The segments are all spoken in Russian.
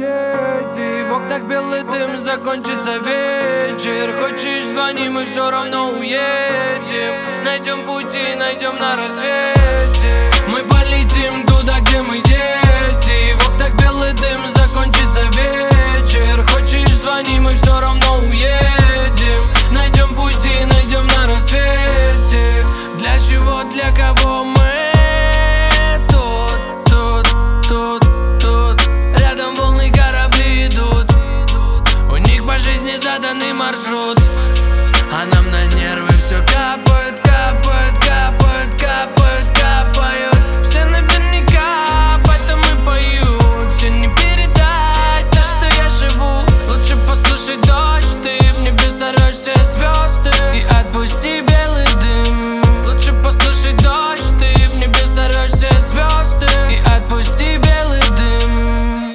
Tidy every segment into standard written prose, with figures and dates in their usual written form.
дети. В окнах белый дым, закончится вечер. Хочешь, звони, мы все равно уедем. Найдем пути, найдем на рассвете. Мы полетим туда, где мы дети. В окнах белый дым, закончится вечер. Хочешь, звони, мы все равно уедем. Найдем пути, найдем на рассвете. Для чего, для кого мы тут? Рядом волны, корабли идут. У них по жизни заданный маршрут, а нам на нервы все капает, капает, капает, капает, капает. Все наверняка об этом и поют. Все не передать то, что я живу. Лучше послушай дождь, ты в небе сорвешь все звезды и отпусти белый дым. Лучше послушай дождь, ты в небе сорвешь все звезды и отпусти белый дым.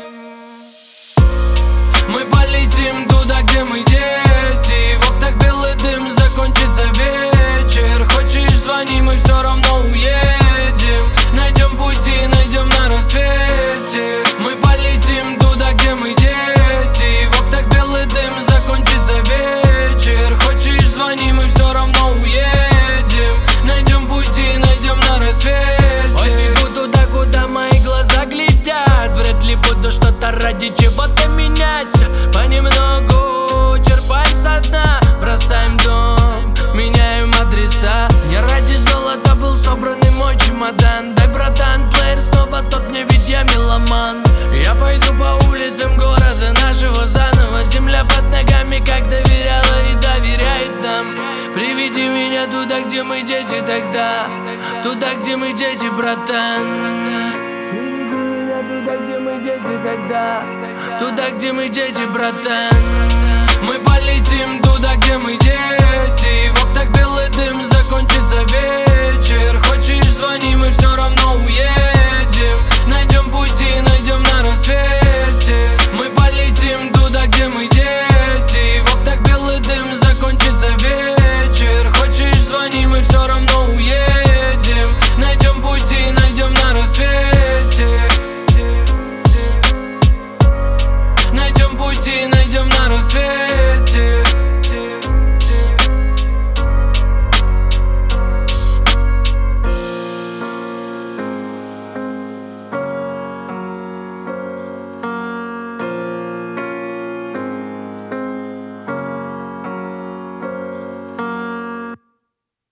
Мы полетим туда, где мы дети. В окнах белый дым, закончится вечер. Хочешь, звони, мы все равно уедем. Найдем пути, найдем на рассвете. Мы полетим туда, где мы дети. В окнах белый дым, закончится вечер. Хочешь, звони, мы все равно уедем. Найдем пути, найдем на рассвете. Ой, бегу туда, куда мои глаза глядят. Вряд ли буду что-то ради чего-то менять. Понемногу черпаем со дна. Бросаем дом, меняем адреса. Не ради золота был собранный мой чемодан. Дай, братан, плеер снова тот мне, ведь я меломан. Я пойду по улицам города нашего заново. Земля под ногами, как доверяла и доверяет нам. Приведи меня туда, где мы дети тогда. Туда, где мы дети, братан. Туда, где мы дети тогда. Туда, где мы дети, братан. Мы полетим туда, где мы дети. В окнах белый дым, закончится вечер. Хочешь, звони, мы все равно уедем. Найдем пути, найдем на рассвете. Мы полетим туда, где мы дети. В окнах белый дым, закончится вечер. Хочешь, звони, мы все равно уедем. Найдем пути, найдем на рассвете. Найдем пути, найдем на рассвете.